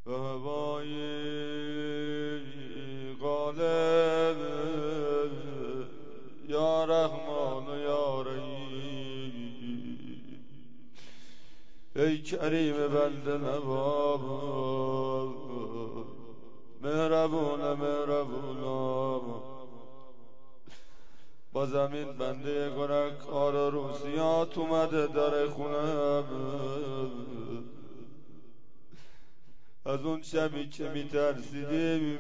به هوای غالب یا رحمان و یا رحیم. ای کریم بنده نواب مهربون با زمین بنده گناهکار و روسیات اومده در خونم. از اون شبی که میترسیدیم،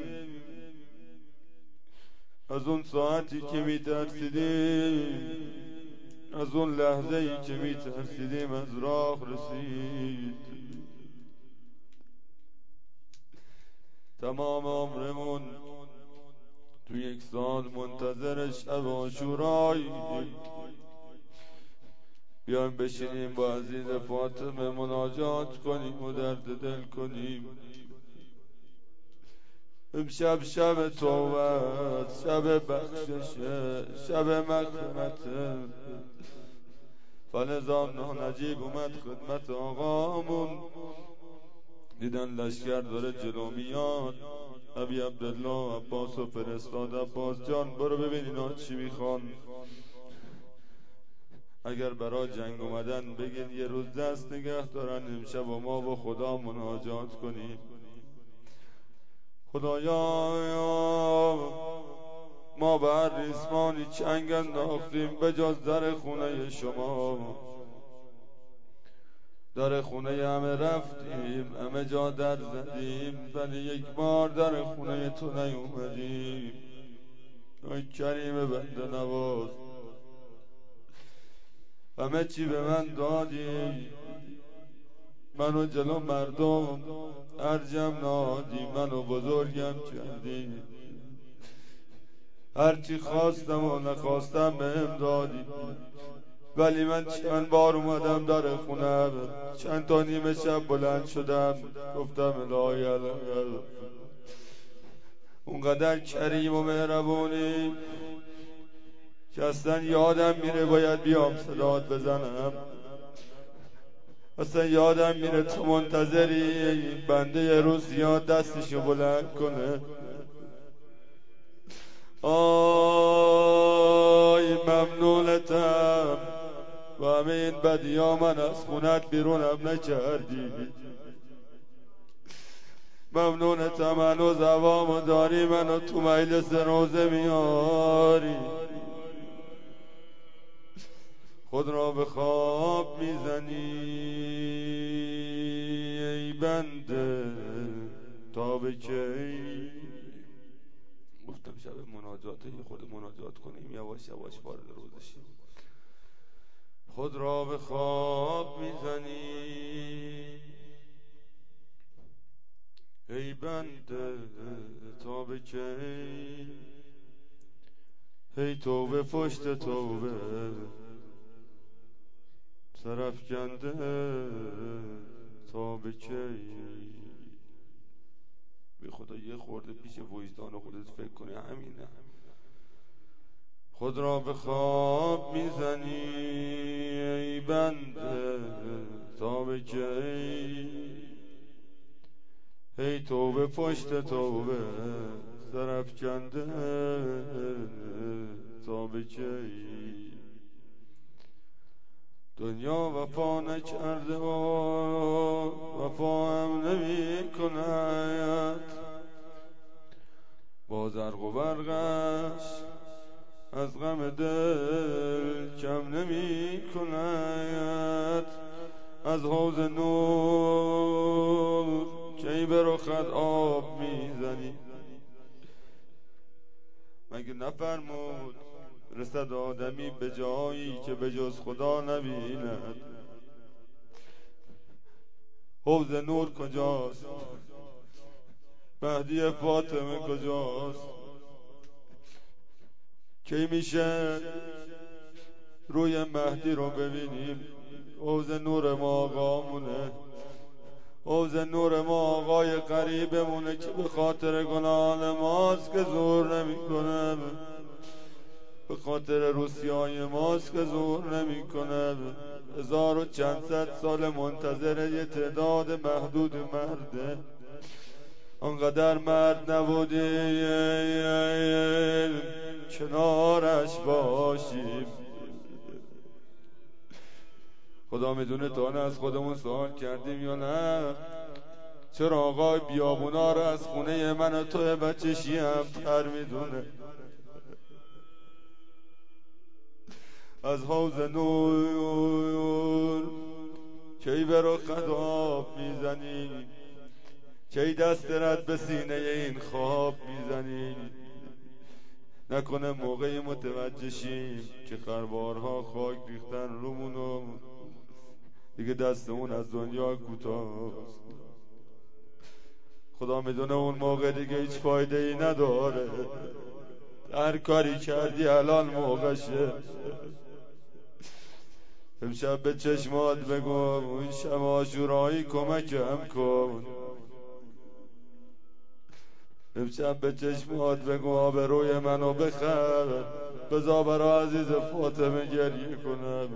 از اون ساعتی که میترسیدیم، از اون لحظه ای که میترسیدیم از راه رسید. تمام عمرمون تو یک سال منتظر شب عاشورایی بیایم بشینیم با عزیز فاطمه مناجات کنیم و درد دل کنیم. امشب شب توبه، شب بخشش، شب مغفرت. فلذا نجیب اومد خدمت آقامون، دیدن لشکر داره جلو میاد. ابی عبدالله عباس و فرستاد. عباس جان برو ببین اینا چی میخوان، اگر برای جنگ اومدن بگین یه روز دست نگه دارن، امشب و ما با خدا مناجات کنیم. خدایا ما به هر ریسمانی چنگ انداختیم به جز در خونه شما. در خونه همه رفتیم، همه جا در زدیم، ولی یک بار در خونه تو نیومدیم. ای کریم بنده نواز، همه چی به من دادی، منو جلو مردم ارجم نهادی، منو بزرگم کردی. هرچی خواستم و نخواستم بهم دادی، ولی من چند بار اومدم در خونم، چند تا نیمه شب بلند شدم گفتم الهی الهی. اونقدر کریم و مهربونی که اصلا یادم میره باید بیام صدات بزنم. اصلا یادم میره تو منتظری بنده یه روز یاد دستشو بلند کنه. آی ممنونتم و همه این بدی ها من از خونت بیرونم نکردی. ممنونتم هنوز هوامو داری، منو تو مجلس روزه میاری. خود را به خواب میزنی ای بنده تا به کی. گفتم شب مناجاته خود مناجات کنیم، یواش یواش وارد روزه شیم. خود را به خواب میزنی ای بنده تا به کی. ای توبه پشت توبه سرافکنده تا به کی. به خدا یه خورده پیش وجدان خودت فکر کنی، همینه. خود را به خواب میزنی ای بنده تا به کی. ای توبه پشت توبه سرافکنده تا به کی. دنیا وفا نکرده و وفا هم نمی کند، با زرق و برقش از غم دل کم نمی کند. از حوض نور کی به رخت آب میزنی. مگه نفرمود رسد آدمی به جایی که به جز خدا نبیند. حوض نور کجاست؟ مهدی فاطمه کجاست؟ کی میشه روی مهدی رو ببینیم؟ حوض نور ما آقامونه، حوض نور ما آقای قریبمونه که به خاطر گناهان ماست که زور نمیکنه، به خاطر روسیای ماست که زور نمیکنه. 1400 سال منتظر یه تعداد محدود مرده آنقدر مرد نبودی کنارش باشیم. خدا میدونه تا از خودمون سوال کردیم یا نه، چرا آقای بیابونا رو از خونه من و توی بچه شیعه تر میدونه. از حوض نور کی به رخ آب میزنی، کی دست رد به سینه این خواب میزنی. نکنه موقعی متوجه شیم که خربارها خاک ریختن رومونو دیگه دستمون از دنیا کوتاست. خدا میدونه اون موقع دیگه هیچ فایده ای نداره، هر کاری کردی الان موقعشه. امشب به چشمات بگو اون شب عاشورایی کمکم کن. امشب به چشمات بگو آبروی منو بخر، بذار برا عزیز فاطمه گریه کنم.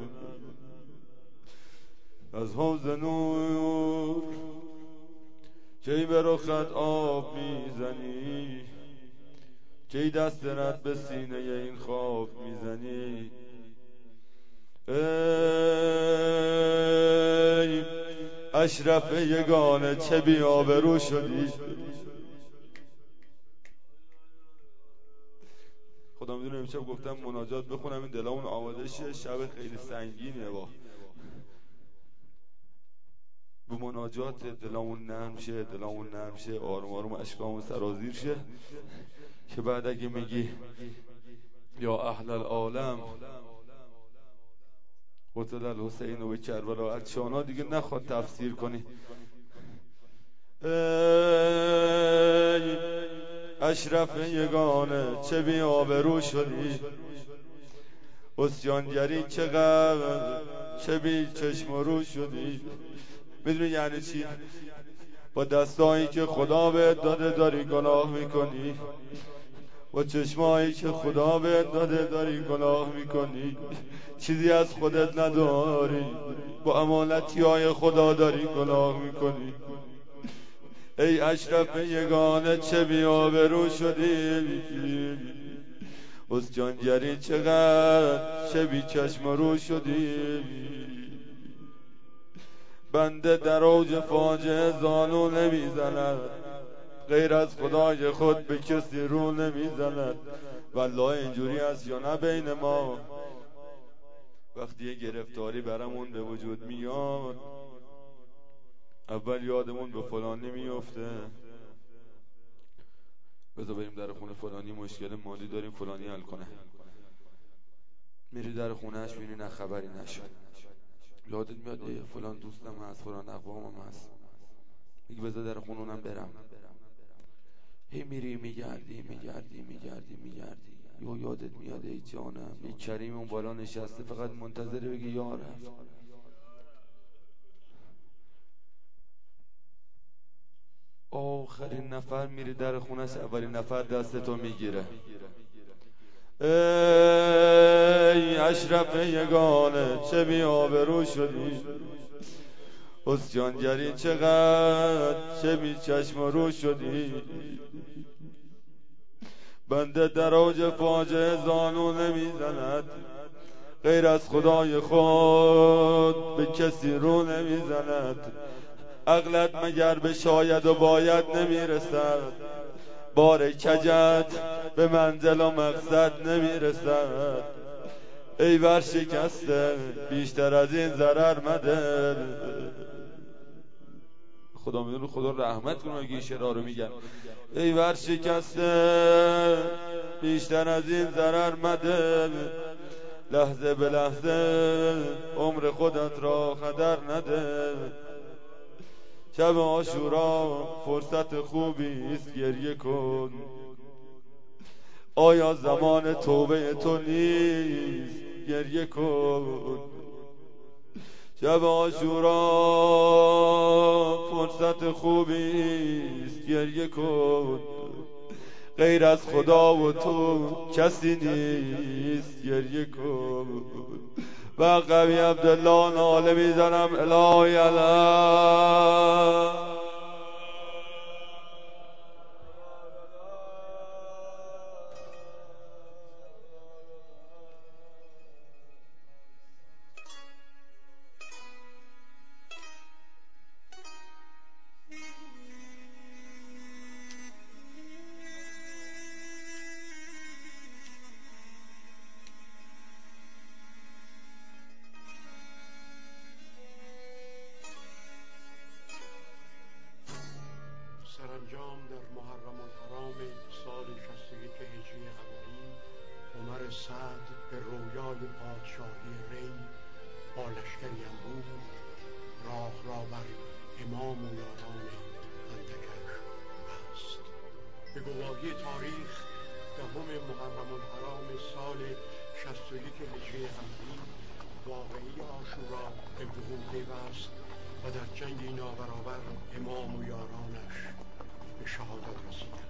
از حوض نور کی به رخت آب میزنی، کی دست رد به سینه این خواب میزنی. ای اشرف یگانه چه بی آبرو شدی. خدا میدونه امشب گفتم مناجات بخونم این دلمون آماده شه، شب خیلی سنگینه. با مناجات دلمون نرم شه، دلمون نرم شه، آروم آروم اشکامون سرازیر شه، که بعد اگه میگی یا اهل العالم قتل الحسین و به کربلا اتشانا دیگه نخواد تفسیر کنی. ای اشرف یگانه چه بی آبرو شدی، عصیانگری چقدر چه بی چشم و رو شدی. میدونی یعنی چی؟ با دستایی که خدا بهت داده داری گناه میکنی، با چشمایی که خدا بهت داده داری گناه میکنی، چیزی از خودت نداری، با امانتی‌های خدا داری گناه میکنی. ای اشرف یگانه چه بی آبرو شدی، عصیانگری چقدر چه بی چشم رو شدی. بنده در اوج فاجعه زانو نمیزند، غیر از خدای خود به کسی رو نمیزند. والله اینجوری است یا نه بین ما، وقتی یه گرفتاری برامون به وجود میاد اول یادمون به فلانی میفته، بذار بریم در خونه فلانی، مشکل مالی داریم فلانی حل کنه. میری در خونهش میبینی نه خبری نشد، یادت میاد فلان دوستم هست، فلان اقوامم هست، میگی بذار در خونه اونم برم. هی میری میگردی یا یادت میاد ای جانم یک کریم اون بالا نشسته فقط منتظره بگی یا رفت. آخرین نفر میری در خونه است، اولین نفر دستتو میگیره. ای اشرف یگانه چه بی آبرو شدی، عصیانگری چقدر چه بی چشم و رو شدی. بنده در اوج فاجعه زانو نمیزند، غیر از خدای خود به کسی رو نمیزند. عقلت مگر به شاید و باید نمیرسد، بار کجت به منزل و مقصد نمیرسد. ای ورشکسته بیشتر از این ضرر مده. خدا میدونه خدا رحمت کنه اگه این شعرها رو میگن. ای ورشکسته بیشتر از این ضرر مده، لحظه به لحظه عمر خودت را خطر نده. شب عاشورا فرصت خوبی است گریه کن، آیا زمان توبه تو نیست گریه کن. شب عاشورا فرصت خوبی است گریه کن، غیر از خدا و تو کسی نیست گریه کن. و قوی عبدالله ناله میزنم الهی الله سعد به رویای پادشاهی ری با لشکری انبوه راه را بر امام و یاران اندکش بست. به گواهی تاریخ دهم محرم الحرام سال 61 هجری قمری واقعه عاشورا به وقوع پیوست و در جنگی نابرابر امام و یارانش به شهادت رسیدند.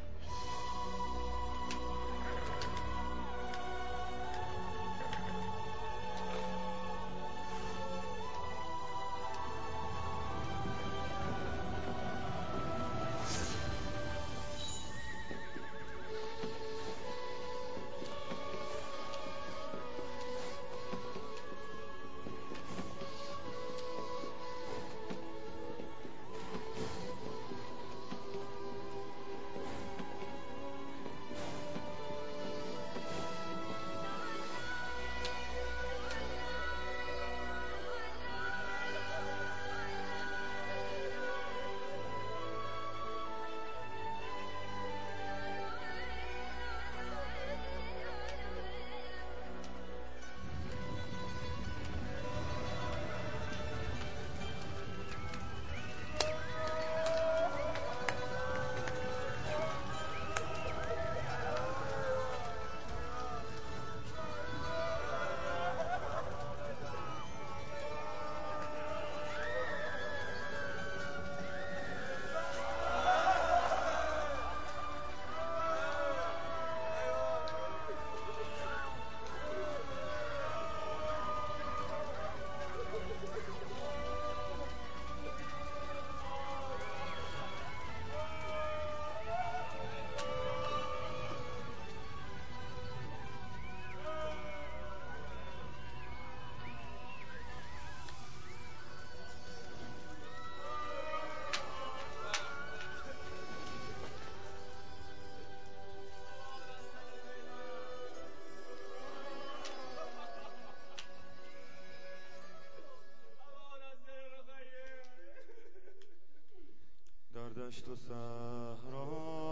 در دشت و صحرا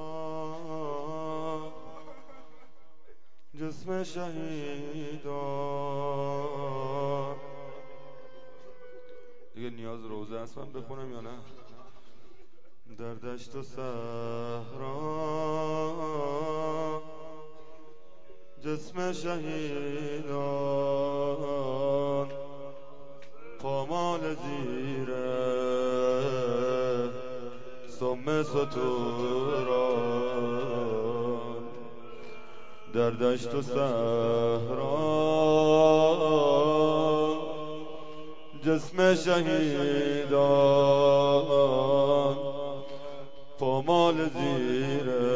جسم شهیدان. دیگه نیاز روزه است من بخونم یا نه؟ در دشت و صحرا جسم شهیدان پامال زیره سم ستوران. در دشت و صحرا جسم شهیدان پامال زیره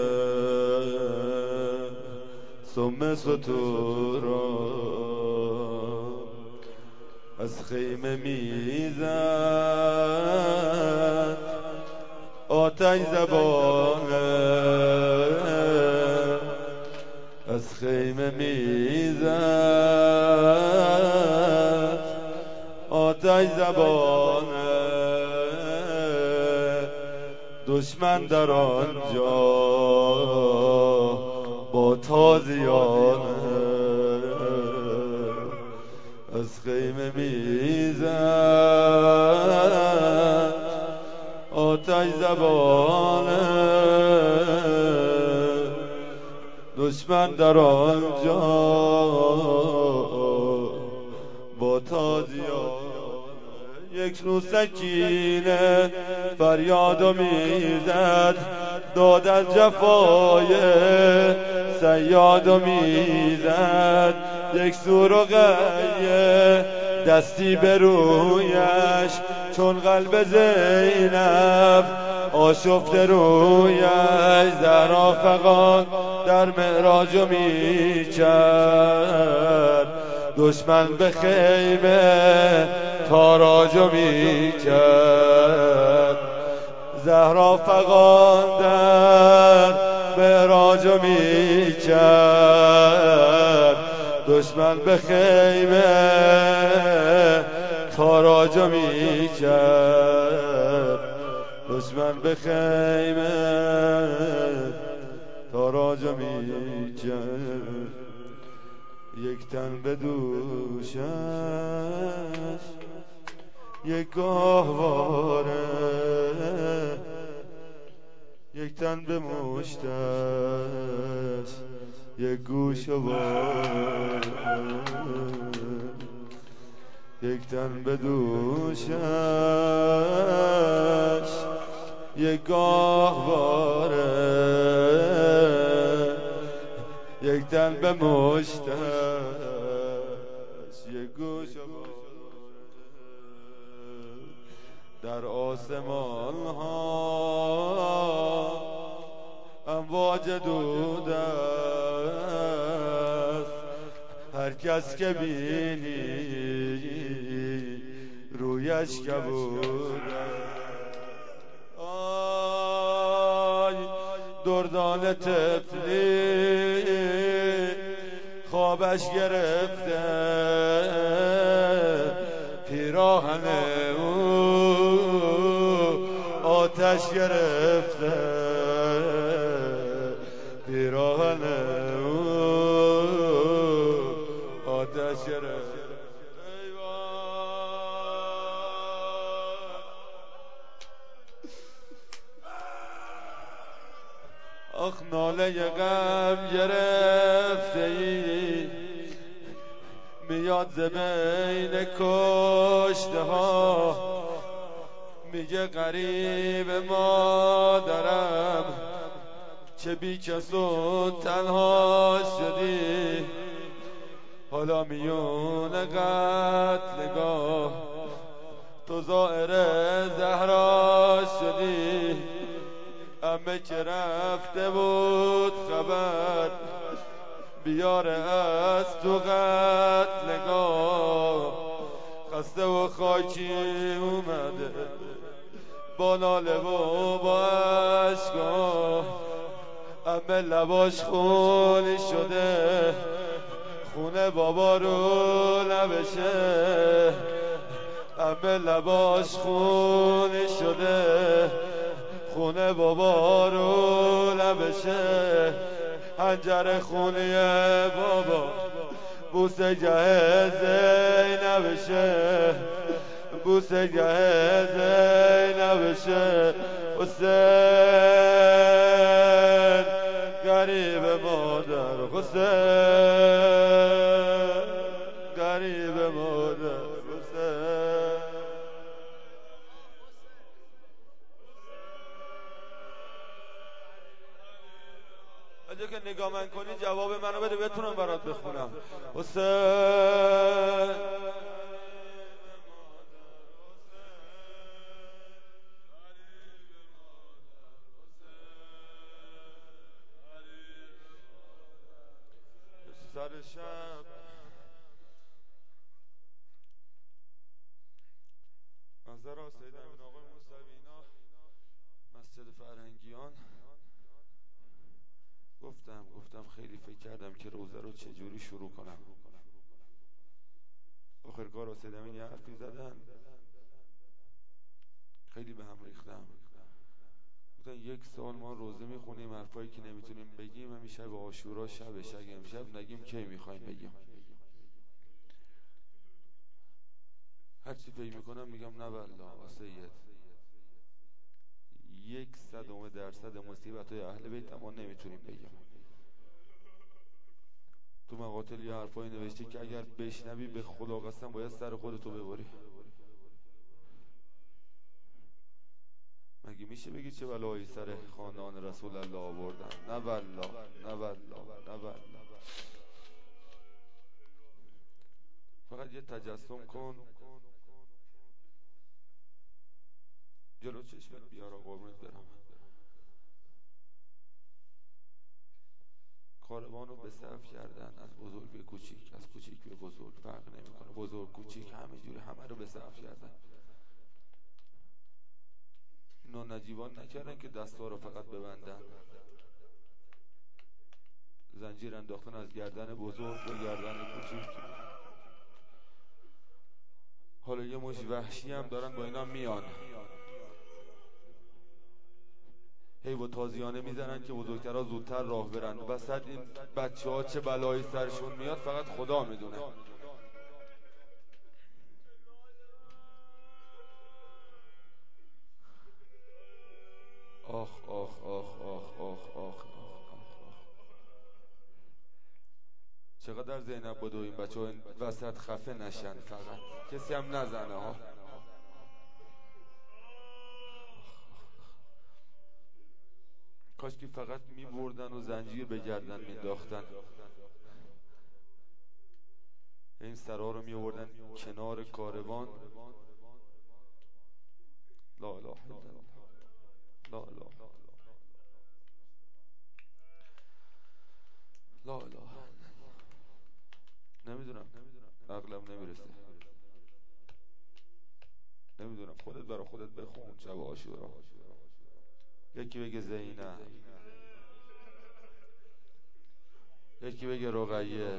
سم ستوران. از خیمه میزد آتش زبانه، از خیمه میزد آتش زبانه. دشمن در آنجا با تازیانه، از خیمه میزد آتش زبانه. دشمن در آنجا با تازیانه. یک رو سکینه فریادو میزد، داد از جفای صیادو میزد. یک سو رقیه دستی به رویش، چون قلب زینب آشفته رویش. زهرا فغان در معراجو میکرد، دشمن به خیمه تاراجو میکرد. زهرا فغان در معراجو میکرد، دشمن به خیمه تاراجو میکرد. دشمن به خیمه تاراجو میکرد. یک تن به دوشش یک گاهواره، یک تن به مشتش یک گوشواره، یک تن به دوشش یک گاهواره، یک تن به مشتش یک گوشواره. در آسمان ها امواج دود است، هر کس که بینی رویش کبود است. آی دردان طفلی خوابش گرفته، پیراهن او آتش گرفته، پیراهن او آتش گرفته. آخ ناله غم گرفته ای میاد ز بین کشته ها، میگه غریب مادرم چه بی کس و تنها شدی، حالا میون قتلگاه تو زائر زهرا شدی. عمه که رفته بود خبر بیاره از تو قتلگاه، خسته و خاکی اومده با ناله و با اشکا، عمه لباش خونی شده خونه بابا رو لبشه، عمه لباش خونی شده خونه بابا رو لبشه، حنجر خونی بابا بوسه گه زینبشه، بوسه گه زینبشه. حسین غریب مادر، حسین غریب مادر، حسین. اگه که نگاه من کنی جواب منو بده بتونم برات بخونم. حسین سر شب منظر سید امین آقای موسوی اینا مسجد فرهنگیان. گفتم خیلی فکر کردم که روزه رو چجوری شروع کنم. آخرگاه سید امین یه حرفی زدن خیلی به هم ریختم. گفتن 1 سال ما روزه میخونیم حرفایی که نمیتونیم بگیم، همین شب عاشورا شبش اگه امشب نگیم کی میخوایم بگیم. هرچی فکر میکنم میگم نه والله سید 0.01% مصیبت‌های اهل بیت ما نمیتونیم بگیم. تو مقاتل یه حرفایی نوشته که اگر بشنوی به خدا قسم باید سر خودتو ببری. مگه میشه بگی چه بلایی سر خاندان رسول الله آوردن؟ نه والله، نه والله، نه والله. فقط یه تجسم کن جلو چشمت بیار قربونت برم. کاروانو به صف کردن، از بزرگ به کوچیک، از کوچیک به بزرگ، فرق نمیکنه، بزرگ کوچیک همینجوری همه رو به صف کردن. اینا نجیبان نکردن که دستا رو فقط ببندن، زنجیر انداختن از گردن بزرگ به گردن کوچیک. حالا یه مش وحشی هم دارن با اینا میان. هی با تازیانه میزنن که بزرگترها زودتر راه برن. وسط این بچه ها چه بلایی سرشون میاد فقط خدا میدونه. آخ آخ آخ آخ آخ آخ چقدر زینب بدو این بچه ها این وسط خفه نشن، فقط کسی هم نزنه ها. کاش که فقط میبردن و زنجیر به گردن مینداختن، این سرها رو میوردن کنار کاروان. لا اله الا الله، لا اله لا اله. نمیدونم، عقلم نمیرسه. نمیدونم، خودت برا خودت بخون شب عاشورا. یکی بگه زینب، یکی بگه رقیه،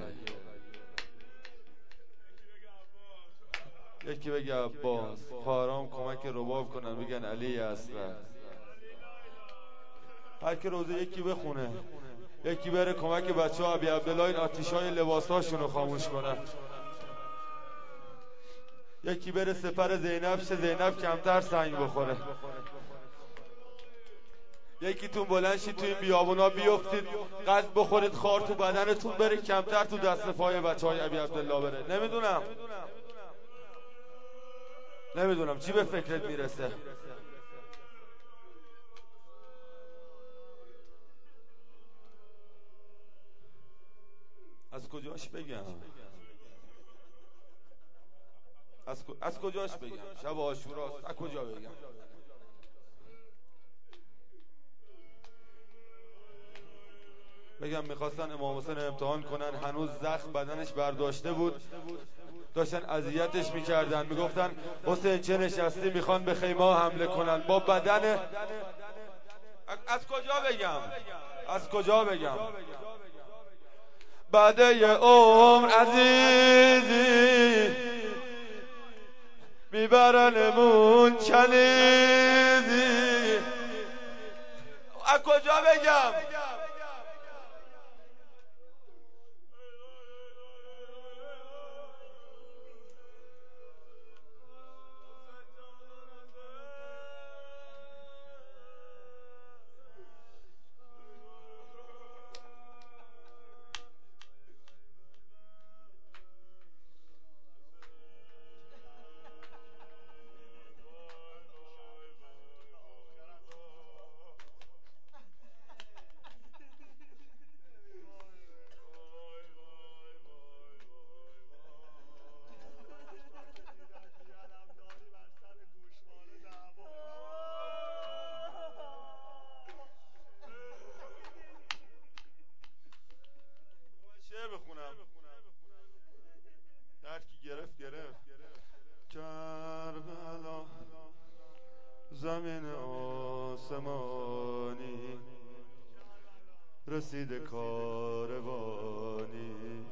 یکی بگه عباس. پارام کمک رباب کنن بگن علی اصغر. هر که روزه یکی بخونه، یکی بره کمک بچه ها ابی عبدالله این آتیشای لباساشون رو خاموش کنن. یکی بره سپر زینب شه، زینب کمتر سنگ بخوره. یکی تون بلند شید تو این بیابونا بیفتید قد بخورید خار تو بدنتون بره، کمتر تو دست پای بچه های ابی عبدالله بره. نمیدونم چی به فکرت میرسه. از کجاش بگم؟ از کجاش بگم؟ شب عاشوراست، از کجا بگم؟ بگم میخواستن امام حسین امتحان کنن، هنوز زخم بدنش برداشته بود، داشتن اذیتش میکردن، میگفتن حسین چه نشستی، میخوان به خیمه حمله کنن با بدن. از کجا بگم؟ بعد یه عمر عزیزی میبرنمون چلیزی. از کجا بگم؟ بخونم هر کی گرفت کربلا زمین آسمانی رسید کاروانی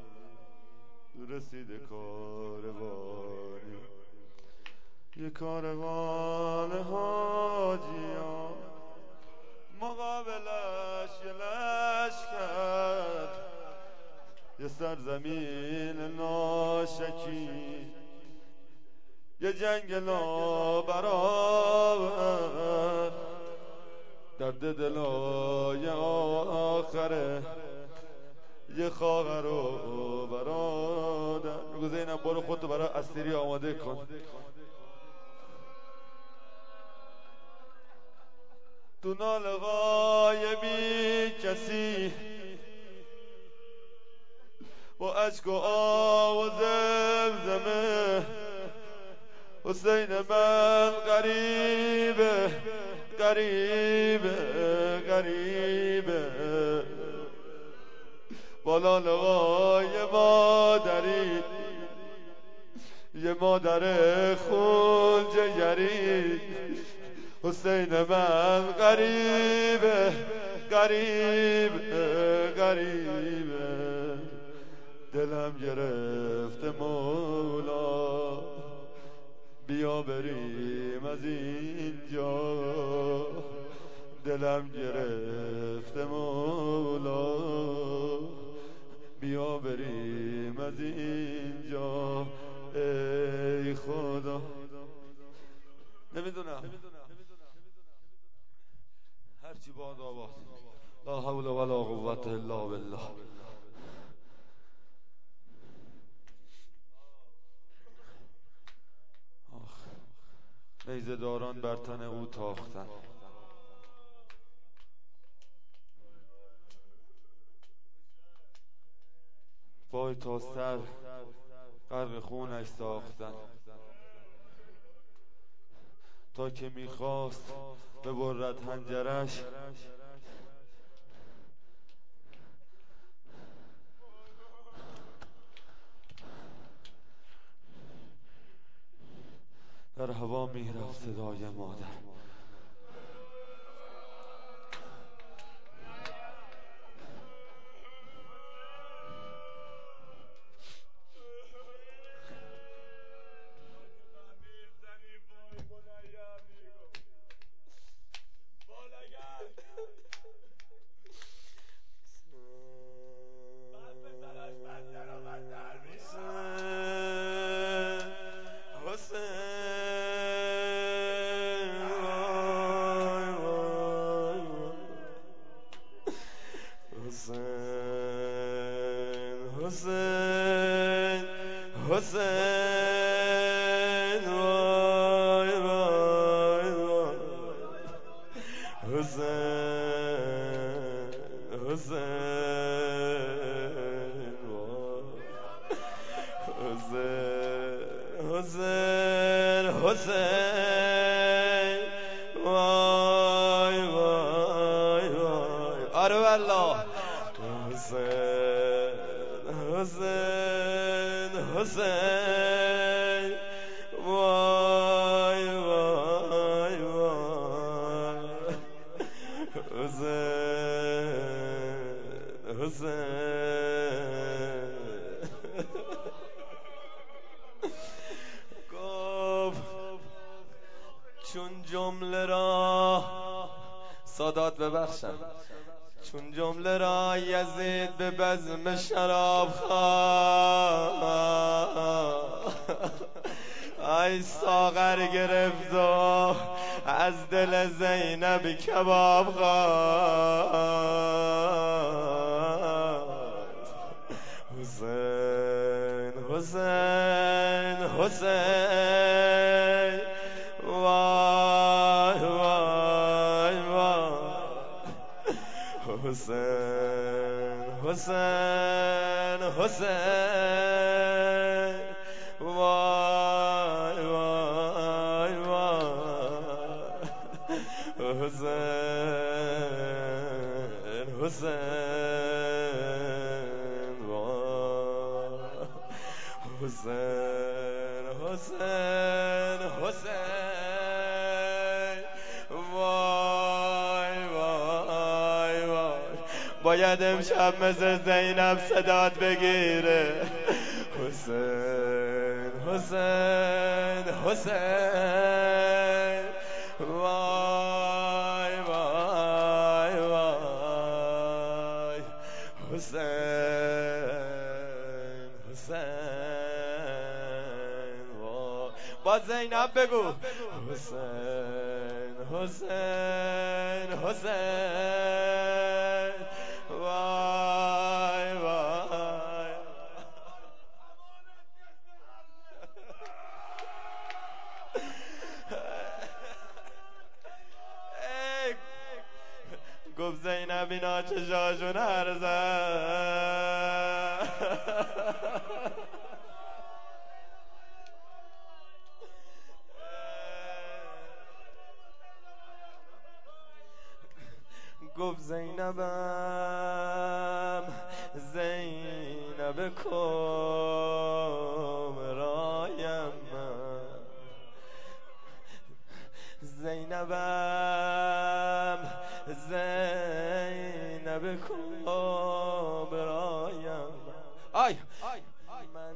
یه کاروان حاجیان مقابلش یه لشکر، یه سرزمین ناشکی، یه جنگ نابرابر، درد دلای آخره، یه خواهر و برادر. بگو زینب برو خودتو برای اسیری آماده کن. تو ناله غایبی کسی با اشک و آب و زمزمه، حسین من غریبه بالا لقای مادری، یه مادر خون جگری. حسین من غریبه دلم گرفته مولا، بیا بریم از اینجا. دلم دلم گرفته مولا، بیا بریم از اینجا ای خدا. نمیدونم هرچی باد آباد. لا حول ولا قوت الا بالله. نیزه داران بر تن او تاختن، پای تا سر غرق خونش ساختن، تا که میخواست ببرد حنجرش در هوا میرفت صدای مادر. حسین حسین وای وای وای حسین حسین حسین حسین وای وای وای. آره والله حسین حسین حسین وای وای وای حسین حسین. گفت چون جمله را سادات ببخشم، چون جمله را یزید به بزم شراب خواست، ای ساغر گرفت و از دل زینب کباب خواست. حسین حسین حسین وای وای وای حسین حسین حسین وای وای وای حسین حسین وای حسین حسین حسین وای وای وای. باید امشب مثل زینب صدات بگیره. حسین حسین حسین وای وای وای حسین حسین وای. با زینب بگو حسین حسین حسین وای وای. گفت زینب اینا چشاشون هرزن. گفت زینبم زینب کمرایم، زینبم زینب کبرایم. آی من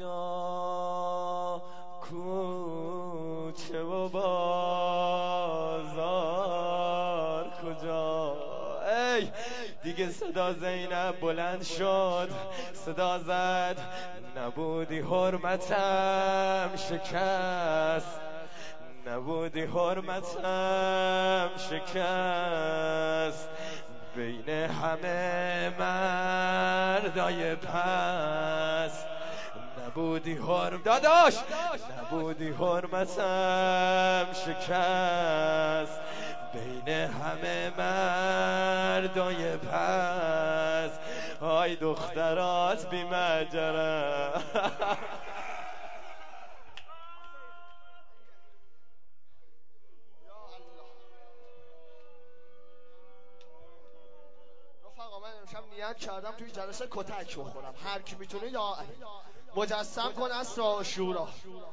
کجا کوچه و بازار کجا؟ ای دیگه صدا زینب بلند شد، صدا زد نبودی حرمتم شکست، نبودی حرمتم شکست، بین همه مردای پس نبودی داداش نبودی حرمتم شکست، بین همه مردای پس آی دخترات بی مجرم. نیت کردم توی جلسه کتک بخورم، هر کی میتونه یا مجسم کن اسرا شورا.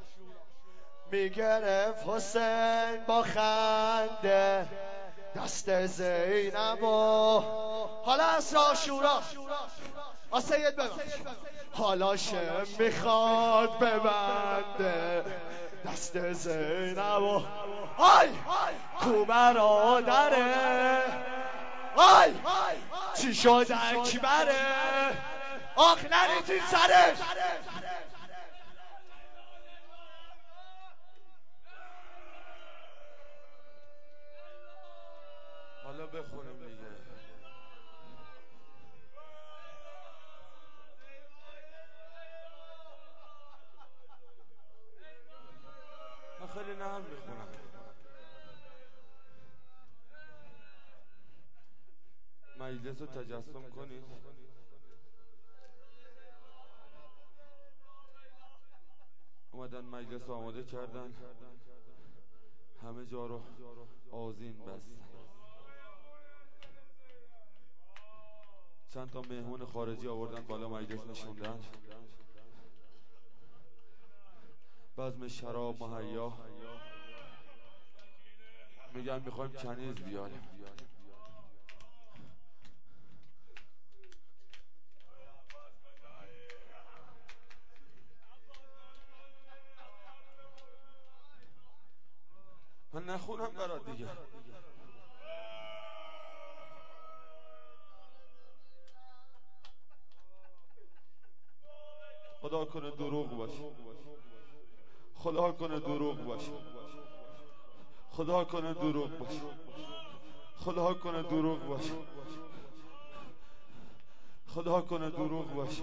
میگرفت حسین با خنده دست زینب و حالا اسرا شورا آسید ببند، حالا شم میخواد ببنده دست زینب و آی کو برادره، آی چی شد اکبره آخ نریزین سرش. حالا بخونیم دیگه. من خیلی نرم میخونم. مجلس رو تجسم کنید. اومدن مجلس آماده کردن، همه جا رو آذین بستن. چند تا مهمون خارجی آوردن بالا مجلس نشوندن، بزم شراب مهیا، میگن میخوایم کنیز بیاریم. من نخونم برات دیگه. خدا کنه دروغ باشه، خدا کنه دروغ باشه، خدا کنه دروغ باشه، خدا کنه دروغ باشه، خدا کنه دروغ باشه.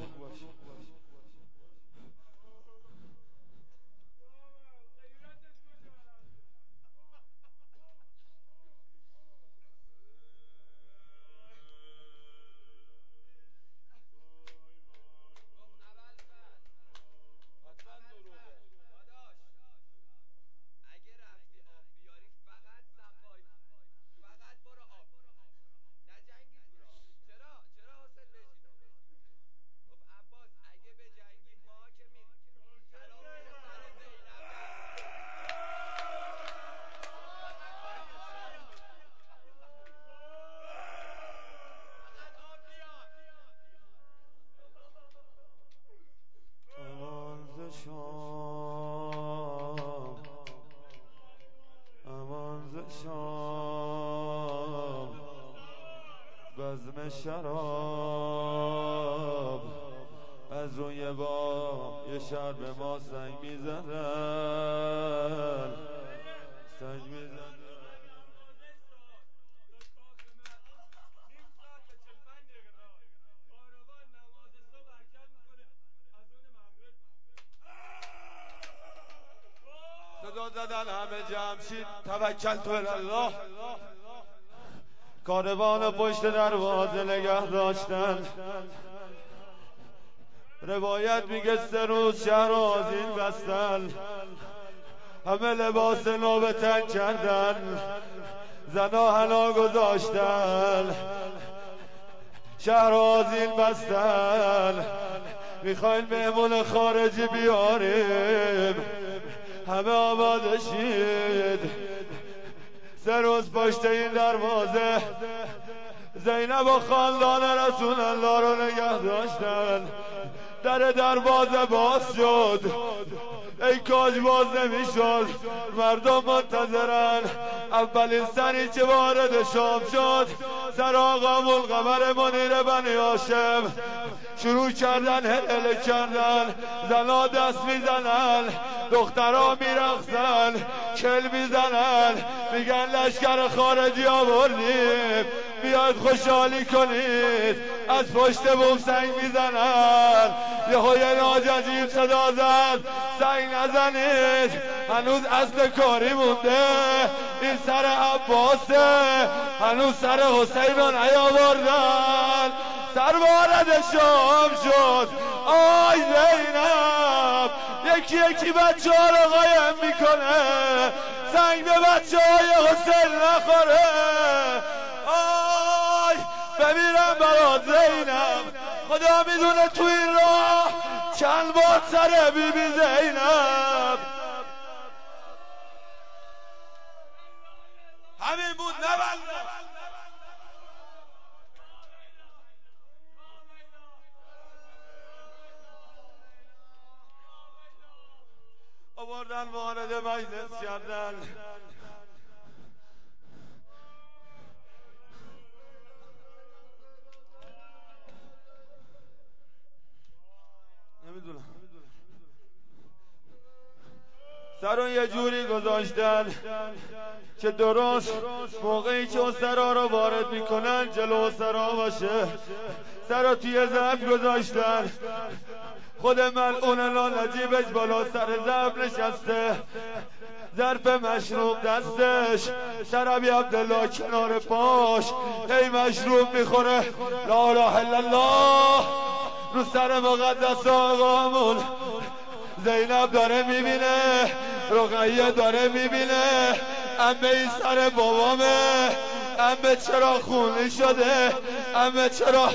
بزم شراب از روی بام یه شهر به ما سنگ میزنن، سنگ میزنن. صدا زدن همه جمع شید توکلت الله. کاروان پشت دروازه نگه داشتن. روایت میگه 3 روز شهر آذین بستن، همه لباس نو به تن کردن، زنا حنا گذاشتن، شهر آذین بستن. میخواین مهمون خارجی بیاریم، همه آماده شید. 3 روز پشت این دروازه زینب و خاندان رسول الله رو نگه داشتن. در دروازه باز شد، ای کاج باز نمیشد. مردم منتظرن اولین سری که وارد شام شد سر آقا القمر منیر بنی هاشم. شروع کردن هلهله کردن، زنا دست میزنن، دخترها میرقصن، کل میزنن، میگن لشکر خارجی آوردیم بیاید خوشحالی کنید. از پشت بوم سنگ میزنن، یه ناججیب صدا زد سنگ نزنید، هنوز اصل کاری مونده، این سر عباسه، هنوز سر حسین رو نیاوردن. سر وارد شام شد آی زینب، یکی یکی بچه ها رو قایم میکنه، سنگ به بچه های حسین نخوره. آی بمیرم برات زینب، خدا میدونه تو این راه چند بار سر بی بی زینب. همین بود نبنده. آوردن وارد مجلس کردن، نمیدونم سرون یه جوری گذاشتن که درست موقعی که اون سرا رو وارد میکنن جلو سرا باشه. سرا توی ظرف گذاشتن، خود ملعون لالجیبش بالا سر ظرف نشسته، ظرف مشروب دستش، شرابی عبدالله کنار پاش، هی مشروب میخوره. لا اله الا الله. رو سر مقدس آقامون زینب داره میبینه، رقیه داره میبینه، امه این سر بابامه، امه چرا خونی شده، امه چرا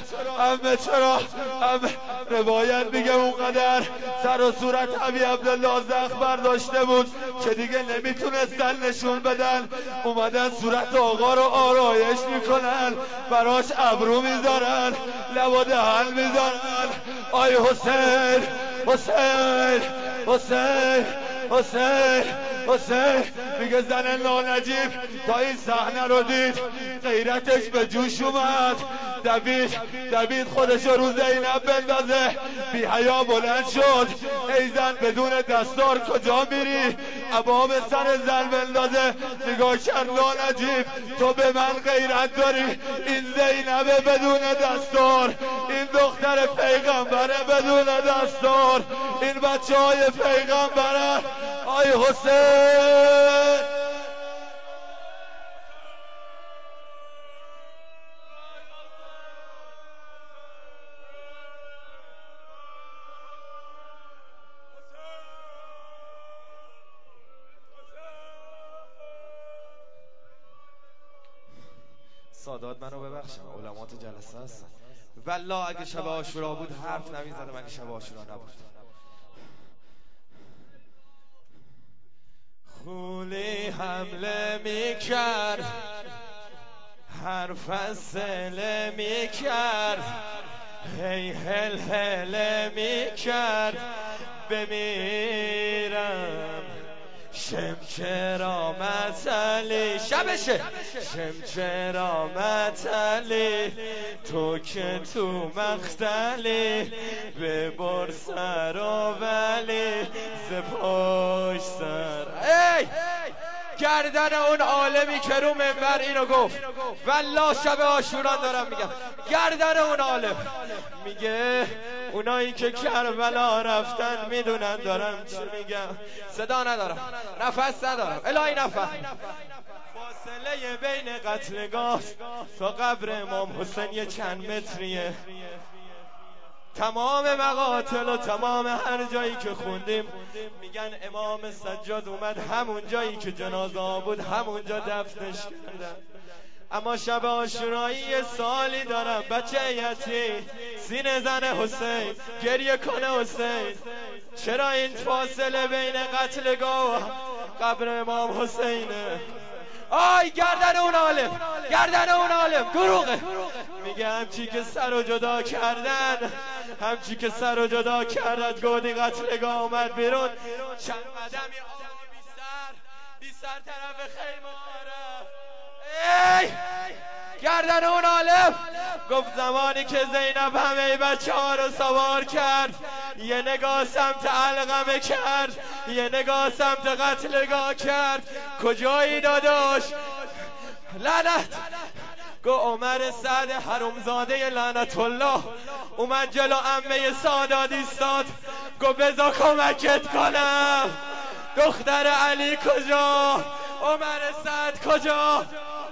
روایت میگه اونقدر سر و صورت ابی عبدالله زخم برداشته بود که دیگه نمیتونستن نشون بدن، اومدن صورت آقا رو آرایش میکنن، براش ابرو میذارن، لب و دهن میذارن. آی حسین حسین حسین حسین حسین. میگه زن نانجیب تا این صحنه رو دید غیرتش به جوش اومد، دوید خودش رو زینب بندازه، بی حیا بلند شد. ای زن بدون دستار کجا میری؟ عبا به سر زن بندازه. نگاه کرد نانجیب تو به من غیرت داری؟ این زینب بدون دستار، این دختر پیغمبره بدون دستار، این بچه های پیغمبره. آی حسین سادات منو ببخشم، علمات جلسه هستن. والله اگه شب عاشورا بود حرف نمیزدم، اگه شب عاشورا نبود. خولی حمله میکرد، حرف فصله میکرد، هی هل هله میکرد، بمیرم شم کرامت علی، شبشه شم کرامت علی، تو که تو مختلی ببر سر و ولی ز پشت سر. ای گردن اون عالمی که رو منبر اینو گفت، والله شب عاشورا دارم میگم، گردن اون عالم میگه اونایی که کربلا رفتن میدونن دارم چی میگم. صدا ندارم، نفس ندارم، الهی نفس. فاصله بین قتلگاه تا قبر امام حسین یه چند متریه. تمام مقاتل و تمام هر جایی که خوندیم میگن امام سجاد اومد همون جایی که جنازه بود همونجا دفنش کردن. اما شب عاشورایی یه سالی دارم، بچه یتیم سینه زن حسین گریه کنه حسین. چرا این فاصله بین قتلگاه و قبر امام حسینه؟ آی گردن اون عالم، گردن اون عالم دروغه. میگه همچی که سر رو جدا کردن، همچی که سر رو جدا کردن گودی قتلگاه اومد بیرون. چند قدمی آبی بی سر طرف خیمه رفت. گردن اون عالم گفت زمانی که زینب همه بچه ها رو سوار کرد، یه نگاه سمت علقمه کرد، یه نگاه سمت قتلگاه کرد. کجایی داداش؟ لعنت. گو عمر سعد حرومزاده لعنت الله اومد جلو عمه سادات ایستاد. گو بذار کمکت کنم. دختر علی کجا؟ عمر سعد کجا؟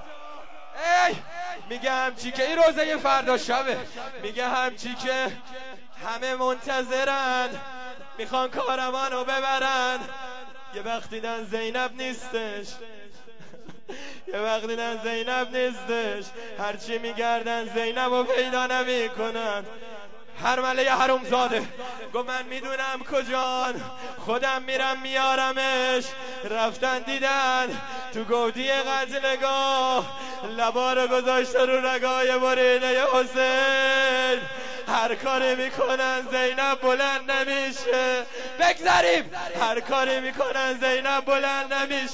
میگه همچی که این روزه فردا شبه، میگه همچی که همه منتظرن میخوان کاروانو ببرن، یه وقت دیدن زینب نیستش، یه وقت دیدن زینب نیستش، هرچی میگردن زینب رو پیدا نمی کنن. هرمله حرومزاده گو من میدونم کجان، خودم میرم میارمش. رفتن دیدن تو گودی قتلگاه لبا رو گذاشته رو رگای بریده حسین. هر کاری میکنن زینب بلند نمیشه. بگذاریم هر کاری میکنن زینب بلند نمیشه.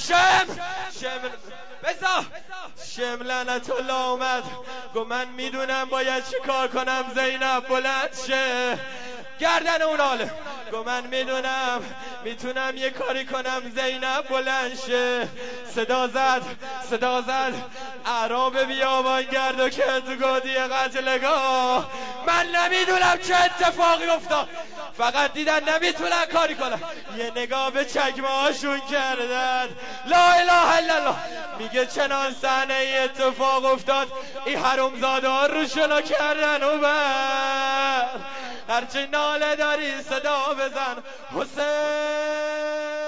شم لعنت الله اومد. گو من میدونم باید چی کار کنم زینب بلند شه. گردن اون عالم گو من میدونم میتونم یه کاری کنم زینب بلند شه. صدا زد اعراب بیابان گرد و که تو گودی قتلگاه. من نمیدونم چه اتفاقی افتاد، فقط دیدن نمیتونن کاری کنن، یه نگاه به چکمه هاشون کردن. لا اله الا الله. میگه چنان صحنه ای اتفاق افتاد این حرومزاده ها روشونو کردن و هرچی ناله داری صدا بزن حسین.